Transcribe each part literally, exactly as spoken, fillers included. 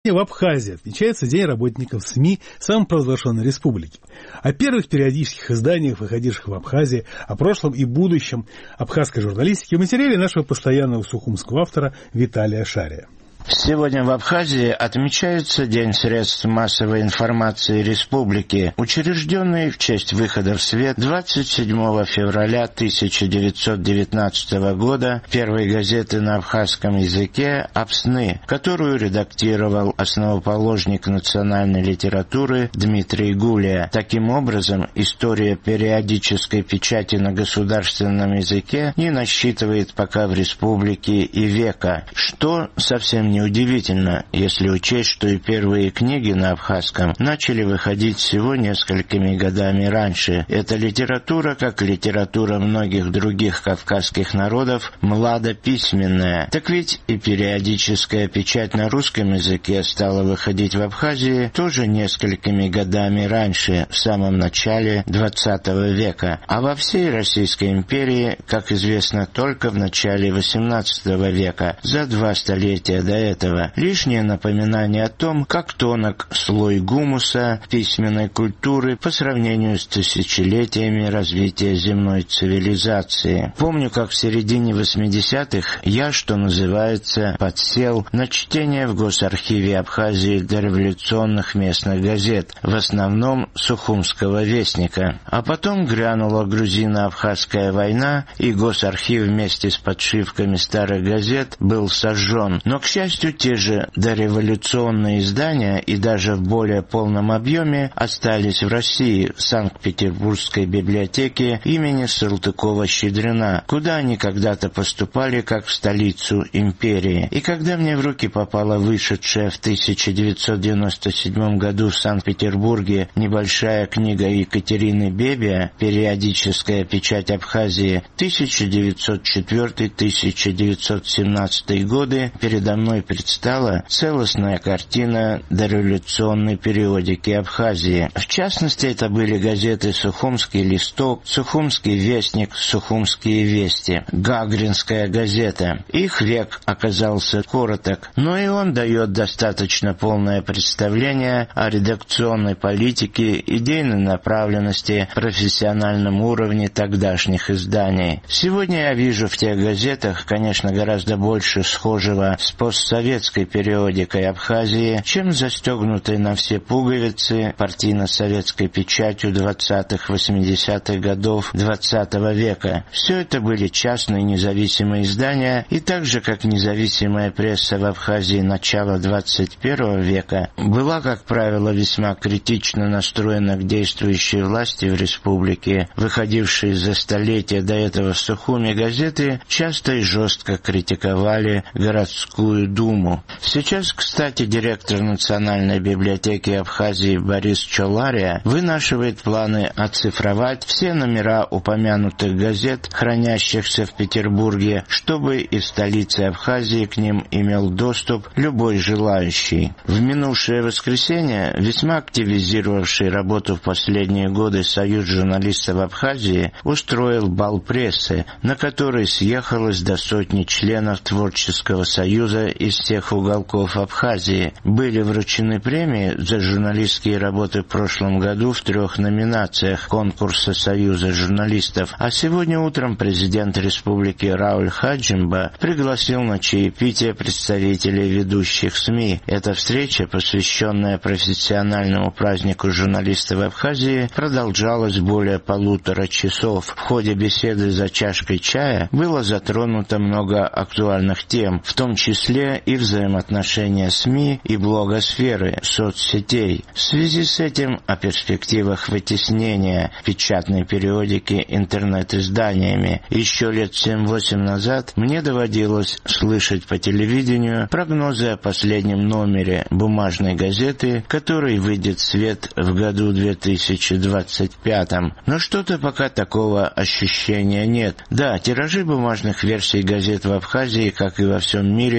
В Абхазии отмечается День работников СМИ самопровозглашенной республики. О первых периодических изданиях, выходивших в Абхазии, о прошлом и будущем абхазской журналистики в материале нашего постоянного сухумского автора Виталия Шария. Сегодня в Абхазии отмечается День средств массовой информации республики, учрежденный в честь выхода в свет двадцать седьмого февраля тысяча девятьсот девятнадцатого года первой газеты на абхазском языке «Апсны», которую редактировал основоположник национальной литературы Дмитрий Гулия. Таким образом, история периодической печати на государственном языке не насчитывает пока в республике и века, что совсем не Неудивительно, если учесть, что и первые книги на абхазском начали выходить всего несколькими годами раньше. Эта литература, как литература многих других кавказских народов, младописьменная. Так ведь и периодическая печать на русском языке стала выходить в Абхазии тоже несколькими годами раньше, в самом начале двадцатого века. А во всей Российской империи, как известно, только в начале восемнадцатого века, за два столетия до этого. Лишнее напоминание о том, как тонок слой гумуса письменной культуры по сравнению с тысячелетиями развития земной цивилизации. Помню, как в середине восьмидесятых я, что называется, подсел на чтение в Госархиве Абхазии дореволюционных местных газет, в основном Сухумского вестника. А потом грянула грузино-абхазская война, и Госархив вместе с подшивками старых газет был сожжен. Но, к счастью, те же дореволюционные издания и даже в более полном объеме остались в России, в Санкт-Петербургской библиотеке имени Салтыкова-Щедрина, куда они когда-то поступали как в столицу империи. И когда мне в руки попала вышедшая в тысяча девятьсот девяносто седьмом году в Санкт-Петербурге небольшая книга Екатерины Бебия «Периодическая печать Абхазии» тысяча девятьсот четвёртый — тысяча девятьсот семнадцатый годы, передо мной предстала целостная картина дореволюционной периодики Абхазии. В частности, это были газеты «Сухумский листок», «Сухумский вестник», «Сухумские вести», «Гагринская газета». Их век оказался короток, но и он дает достаточно полное представление о редакционной политике, идейной направленности, профессиональном уровне тогдашних изданий. Сегодня я вижу в тех газетах, конечно, гораздо больше схожего с постсоветской периодикой Абхазии, чем застегнутой на все пуговицы партийно-советской печатью двадцатых-восьмидесятых годов двадцатого века. Все это были частные независимые издания, и так же, как независимая пресса в Абхазии начала двадцать первого века была, как правило, весьма критично настроена к действующей власти в республике, выходившие за столетия до этого в Сухуме газеты часто и жестко критиковали городскую думу. Сейчас, кстати, директор Национальной библиотеки Абхазии Борис Чолария вынашивает планы оцифровать все номера упомянутых газет, хранящихся в Петербурге, чтобы и в столице Абхазии к ним имел доступ любой желающий. В минувшее воскресенье весьма активизировавший работу в последние годы Союз журналистов Абхазии устроил бал прессы, на который съехалось до сотни членов Творческого союза из всех уголков Абхазии. Были вручены премии за журналистские работы в прошлом году в трех номинациях конкурса Союза журналистов, а сегодня утром президент республики Рауль Хаджимба пригласил на чаепитие представителей ведущих СМИ. Эта встреча, посвященная профессиональному празднику журналистов Абхазии, продолжалась более полутора часов. В ходе беседы за чашкой чая было затронуто много актуальных тем, в том числе и взаимоотношения СМИ и блогосферы, соцсетей. В связи с этим о перспективах вытеснения печатной периодики интернет-изданиями. Еще лет семь-восемь назад мне доводилось слышать по телевидению прогнозы о последнем номере бумажной газеты, который выйдет в свет в году две тысячи двадцать пятом. Но что-то пока такого ощущения нет. Да, тиражи бумажных версий газет в Абхазии, как и во всем мире, уступают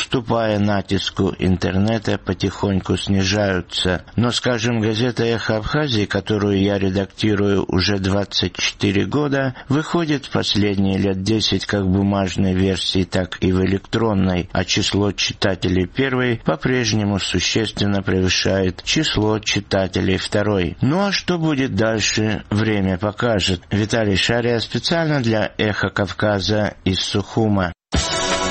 уступая натиску интернета, потихоньку снижаются. Но, скажем, газета «Эхо Абхазии», которую я редактирую уже двадцать четыре года, выходит в последние лет десять как в бумажной версии, так и в электронной, а число читателей первой по-прежнему существенно превышает число читателей второй. Ну а что будет дальше, время покажет. Виталий Шария специально для «Эхо Кавказа» из Сухума.